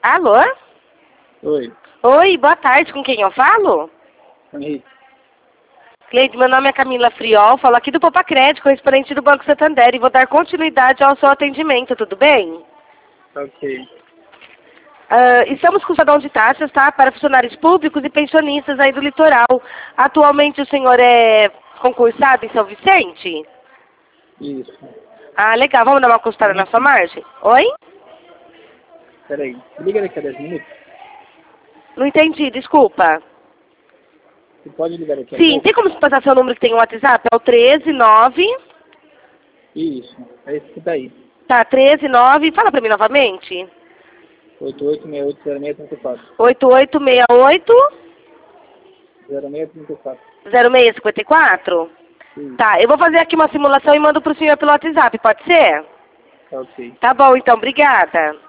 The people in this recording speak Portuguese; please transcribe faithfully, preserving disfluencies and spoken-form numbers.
Alô? Oi. Oi, boa tarde. Com quem eu falo? Henrique. Cleide, meu nome é Camila Friol, falo aqui do Poupa Crédito, correspondente do Banco Santander, e vou dar continuidade ao seu atendimento, tudo bem? Ok. Uh, estamos com o cidadão de taxas, tá? Para funcionários públicos e pensionistas aí do litoral. Atualmente o senhor é concursado em São Vicente? Isso. Ah, legal. Vamos dar uma costada na sua margem? Oi? Peraí. Liga daqui a dez minutos. Não entendi, desculpa. Você pode ligar daqui a Sim, pouco? tem como você passar seu número que tem o WhatsApp? É o treze nove. Isso. É esse que tá aí. Tá, treze nove. Fala pra mim novamente. oito oito seis oito zero seis três quatro. oito oito seis oito. zero seis três quatro. zero seis cinco quatro? Isso. Tá, eu vou fazer aqui uma simulação e mando pro senhor pelo WhatsApp, pode ser? Tá ok. Tá bom, então, obrigada.